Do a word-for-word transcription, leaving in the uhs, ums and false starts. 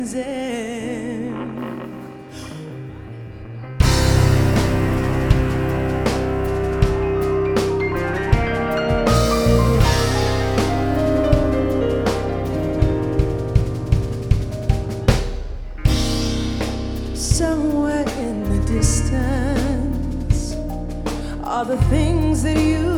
Somewhere in the distance are the things that you